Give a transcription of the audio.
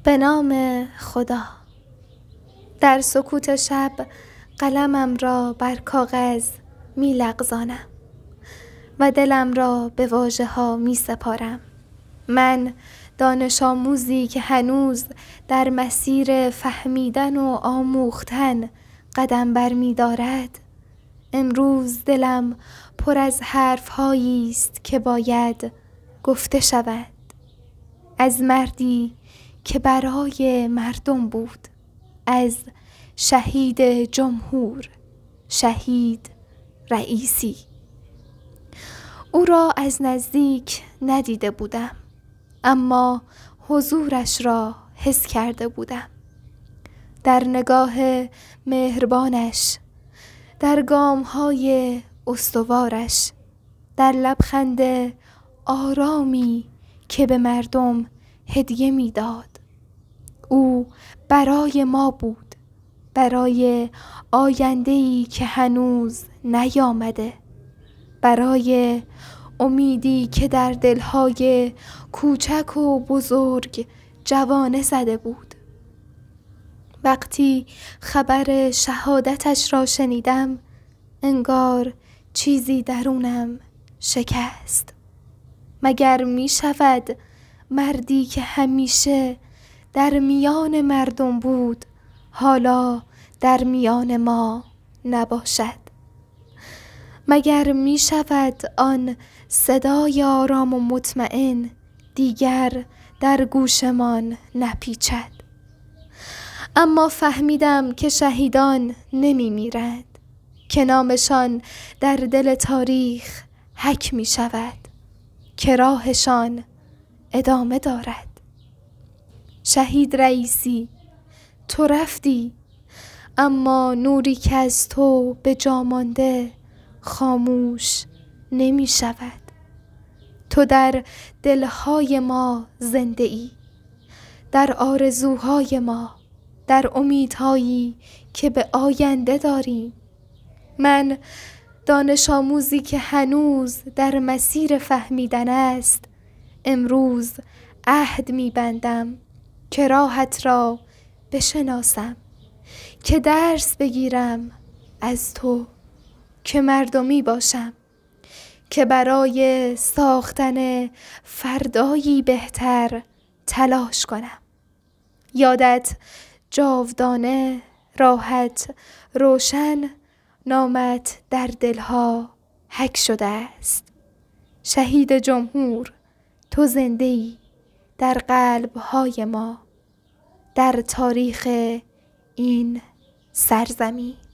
به نام خدا. در سکوت شب قلمم را بر کاغذ می لغزانم و دلم را به واژه ها می سپارم. من دانش آموزی که هنوز در مسیر فهمیدن و آموختن قدم بر می دارد، امروز دلم پر از حرف هایی است که باید گفته شود. از مردی که برای مردم بود، از شهید جمهور، شهید رئیسی. او را از نزدیک ندیده بودم، اما حضورش را حس کرده بودم. در نگاه مهربانش، در گام‌های استوارش، در لبخند آرامی که به مردم هدیه می‌داد. او برای ما بود، برای آینده‌ای که هنوز نیامده، برای امیدی که در دل‌های کوچک و بزرگ جوانه زده بود. وقتی خبر شهادتش را شنیدم، انگار چیزی درونم شکست. مگر می شود مردی که همیشه در میان مردم بود حالا در میان ما نباشد؟ مگر می شود آن صدای آرام و مطمئن دیگر در گوشمان نپیچد؟ اما فهمیدم که شهیدان نمی میرند، که نامشان در دل تاریخ حک می شود، که راهشان ادامه دارد. شهید رئیسی، تو رفتی، اما نوری که از تو به جا مانده خاموش نمی شود. تو در دلهای ما زنده ای، در آرزوهای ما، در امیدهایی که به آینده داریم. من دانش آموزی که هنوز در مسیر فهمیدن است، امروز عهد می بندم که راهت را بشناسم، که درس بگیرم از تو، که مردمی باشم، که برای ساختن فردایی بهتر تلاش کنم. یادت جاودانه، راحت، روشن، نامت در دلها حک شده است. شهید جمهور، تو زنده ای در قلب‌های ما، در تاریخ این سرزمین.